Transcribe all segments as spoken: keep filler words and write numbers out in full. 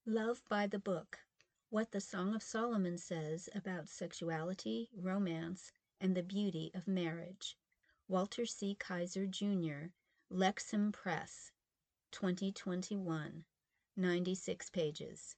Love by the Book: What the Song of Solomon Says About Sexuality, Romance, and the Beauty of Marriage. Walter C. Kaiser, Junior, Lexham Press, twenty twenty-one, ninety-six pages.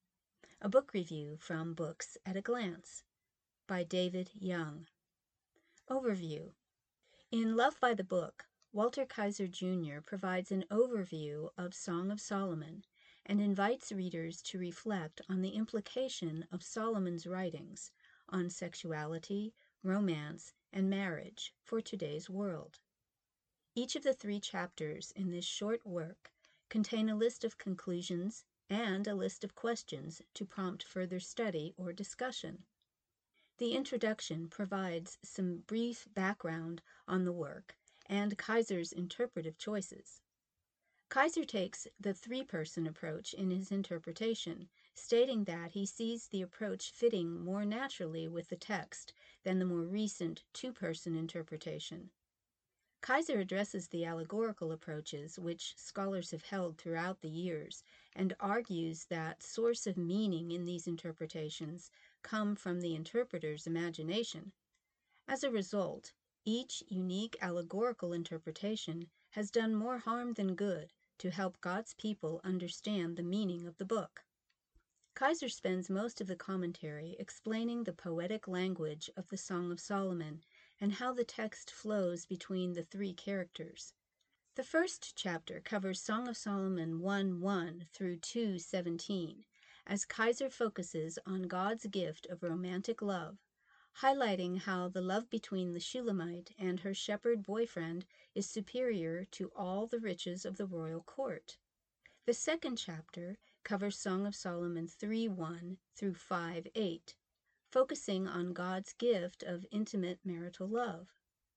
A book review from Books at a Glance by David Young. Overview. In Love by the Book, Walter Kaiser, Junior provides an overview of Song of Solomon and invites readers to reflect on the implication of Solomon's writings on sexuality, romance, and marriage for today's world. Each of the three chapters in this short work contain a list of conclusions and a list of questions to prompt further study or discussion. The introduction provides some brief background on the work and Kaiser's interpretive choices. Kaiser takes the three-person approach in his interpretation, stating that he sees the approach fitting more naturally with the text than the more recent two-person interpretation. Kaiser addresses the allegorical approaches which scholars have held throughout the years and argues that source of meaning in these interpretations come from the interpreter's imagination. As a result, each unique allegorical interpretation has done more harm than good to help God's people understand the meaning of the book. Kaiser spends most of the commentary explaining the poetic language of the Song of Solomon and how the text flows between the three characters. The first chapter covers Song of Solomon one one through two seventeen, as Kaiser focuses on God's gift of romantic love, highlighting how the love between the Shulamite and her shepherd boyfriend is superior to all the riches of the royal court. The second chapter covers Song of Solomon three one through five eight, focusing on God's gift of intimate marital love.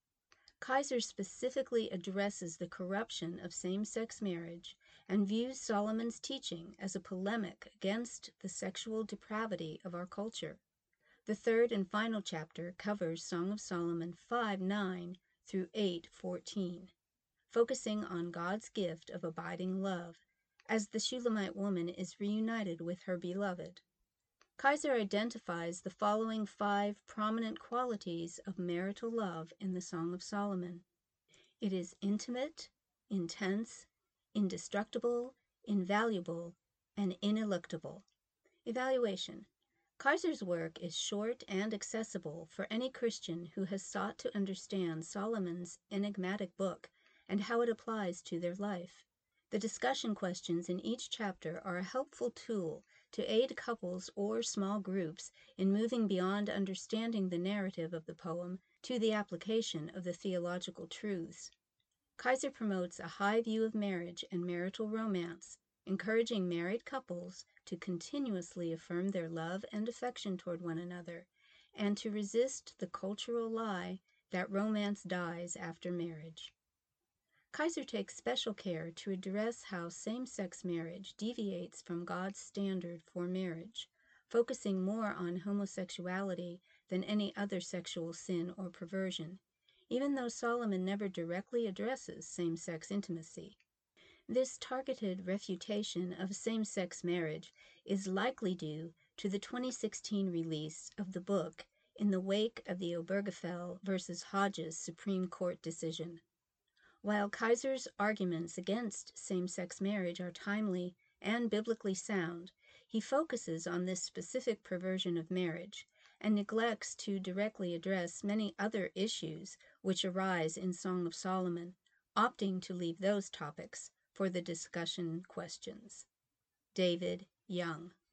Kaiser specifically addresses the corruption of same-sex marriage and views Solomon's teaching as a polemic against the sexual depravity of our culture. The third and final chapter covers Song of Solomon five nine through eight fourteen, focusing on God's gift of abiding love, as the Shulamite woman is reunited with her beloved. Kaiser identifies the following five prominent qualities of marital love in the Song of Solomon. It is intimate, intense, indestructible, invaluable, and ineluctable. Evaluation. Kaiser's work is short and accessible for any Christian who has sought to understand Solomon's enigmatic book and how it applies to their life. The discussion questions in each chapter are a helpful tool to aid couples or small groups in moving beyond understanding the narrative of the poem to the application of the theological truths. Kaiser promotes a high view of marriage and marital romance, encouraging married couples to continuously affirm their love and affection toward one another, and to resist the cultural lie that romance dies after marriage. Kaiser takes special care to address how same-sex marriage deviates from God's standard for marriage, focusing more on homosexuality than any other sexual sin or perversion, even though Solomon never directly addresses same-sex intimacy. This targeted refutation of same-sex marriage is likely due to the twenty sixteen release of the book in the wake of the Obergefell versus Hodges Supreme Court decision. While Kaiser's arguments against same-sex marriage are timely and biblically sound, he focuses on this specific perversion of marriage and neglects to directly address many other issues which arise in Song of Solomon, opting to leave those topics for the discussion questions. David Young.